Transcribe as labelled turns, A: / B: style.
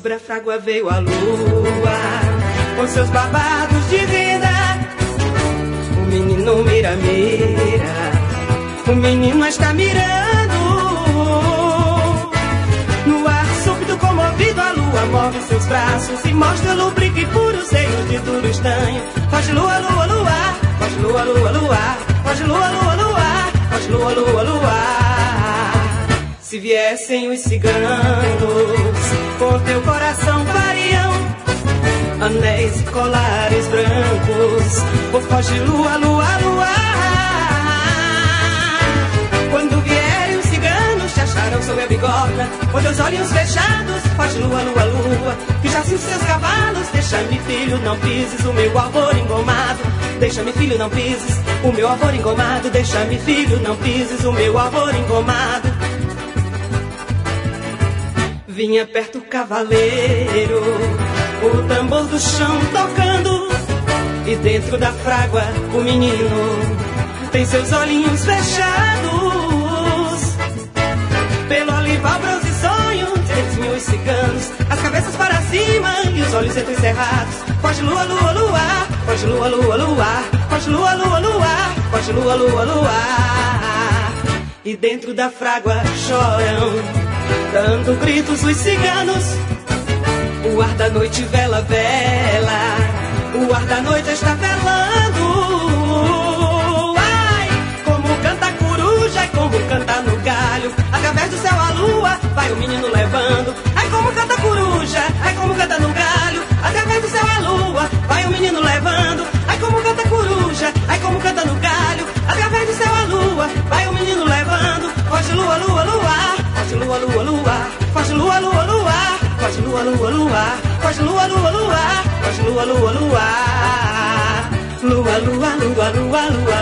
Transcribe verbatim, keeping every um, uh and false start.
A: Sobre a frágua veio a lua, com seus babados de renda. O menino mira, mira, o menino está mirando. No ar súbito comovido a lua move seus braços e mostra lubrique e puro seios de duro estanho. Faz lua, lua, lua, faz lua, lua, lua, faz lua, lua, lua, faz lua, lua, lua. Se viessem os ciganos, por teu coração fariam anéis e colares brancos. Ou foge lua, lua, lua. Quando vierem os ciganos, te acharão sob a bigorna, com teus olhos fechados, foge lua, lua, lua. Que já se os seus cavalos, deixa-me filho, não pises o meu arvor engomado. Deixa-me filho, não pises o meu arvor engomado. Deixa-me filho, não pises o meu arvor engomado. Vinha perto o cavaleiro, o tambor do chão tocando, e dentro da frágua o menino tem seus olhinhos fechados. Pelo olival, bronze e sonho, desviam os ciganos, as cabeças para cima e os olhos entrecerrados. Foge lua, lua, lua, foge lua, lua, lua, foge lua, lua, lua, foge lua, lua, lua. E dentro da frágua choram, dando gritos os ciganos. O ar da noite vela, vela, o ar da noite está velando. Ai, como canta a coruja, ai, como canta no galho. Através do céu a lua, vai o menino levando. Ai, como canta a coruja, ai, como canta no galho. Através do céu a lua, vai o menino levando. Ai, como canta a coruja, ai, como canta no galho. Através do céu a lua, vai o menino levando. Foge lua, lua, lua, foge lua, lua, lua, foge lua, lua, lua, foge lua, lua, lua, foge lua, lua, lua, foge lua, lua, lua. Lua, lua, lua, lua, lua.